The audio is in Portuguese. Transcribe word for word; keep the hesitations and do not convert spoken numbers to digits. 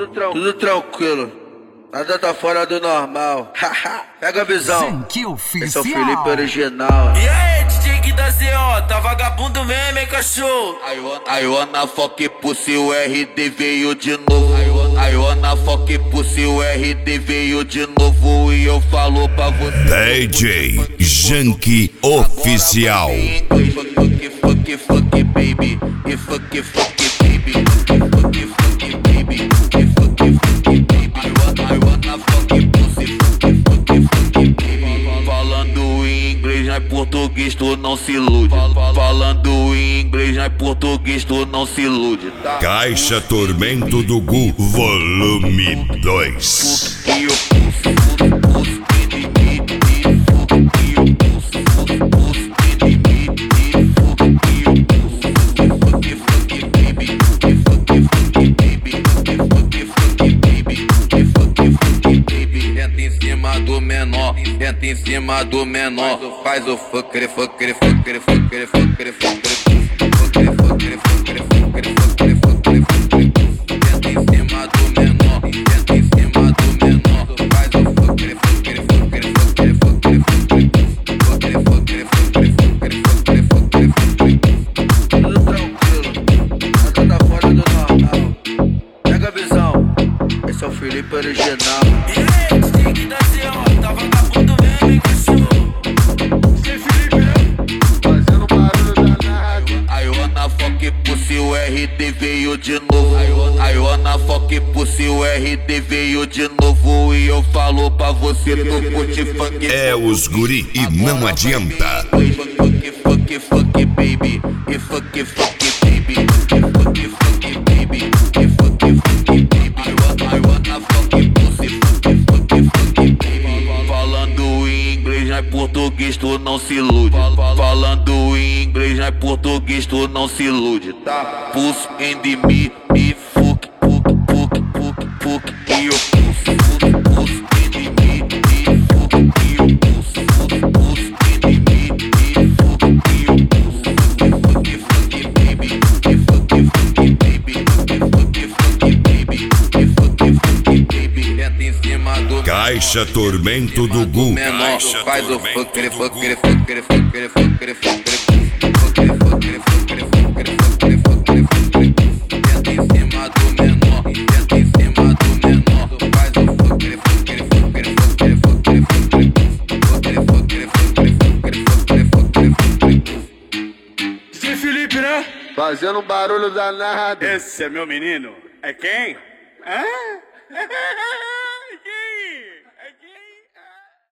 tran tudo tranquilo. Nada tá fora do normal. Pega a visão. Esse é o Felipe original. E aí, D J Gui da Z O, tá vagabundo mesmo, hein, cachorro? I wanna fuck pussy, o R D veio de novo. I wanna fuck pussy, o R D veio de novo. E eu falo pra você, D J Junkie Oficial. Fuck, fuck, fuck, baby. E fuck, fuck, baby. Fuck, fuck, baby. E fuck, fuck, baby. I wanna fuck pussy, fuck, fuck, fuck, baby. Falando em inglês, não é português, tu não se ilude. Falando em inglês, não é português, tu não se ilude, tá? Caixa Tormento do Gu, volume dois. E o pulso, pulso, Tenta em cima do menor, faz o fucker, fucker, fucker, fucker, fucker, fucker, fucker, fucker, fucker, fucker, fucker, fucker, fucker. Tenta em cima do menor, tenta em cima do menor, faz o fucker, fucker, fucker, fucker, fucker, fucker, fucker, fucker, fucker, fucker, fucker, fucker, fucker. Tudo tranquilo. Nada tá fora do normal. Pega a visão. Esse é o Felipe original. E aí, D J Gui da Z O, tá vagabundo mesmo, hein, cachorro? Sem Felipe, fazendo barulho danado. I wanna fuck pussy, o R D veio de novo. I wanna fuck pussy, o R D veio de novo. E eu falo pra você, tu curte funk. É os guri e não adianta. Fuck, fuck, fuck, baby. E fuck, fuck, baby. E fuck, fuck, baby. E fuck, fuck, baby. I wanna fuck pussy, fuck, fuck, fuck, baby. Falando em inglês, não é português, tu não se ilude. Falando em inglês, não é português, tu não se ilude, tá? Pulse in the me, me fuck, fuck, fuck, fuck, fuck. E o pulse, pulse in the me, me fuck. E o pulse, pulse in the me, me fuck. E o pulse, fuck, fuck, baby. E fuck, fuck, baby. E fuck, fuck, baby. E fuck, fuck, baby. Tenta em cima do Caixa Tormento do Gu. menor, faz o fucker, fucker, fucker, fucker, fucker, fucker, fucker, fucker, fucker, fucker, fucker, fucker, fucker. Tenta em cima do menor, tenta em cima do menor, faz o fucker, fucker, fucker, fucker, fucker, fucker, fucker, fucker, fucker, fucker, fucker, fucker. Sem Felipe, né? Fazendo barulho danado. Esse é meu menino. É quem? Hã?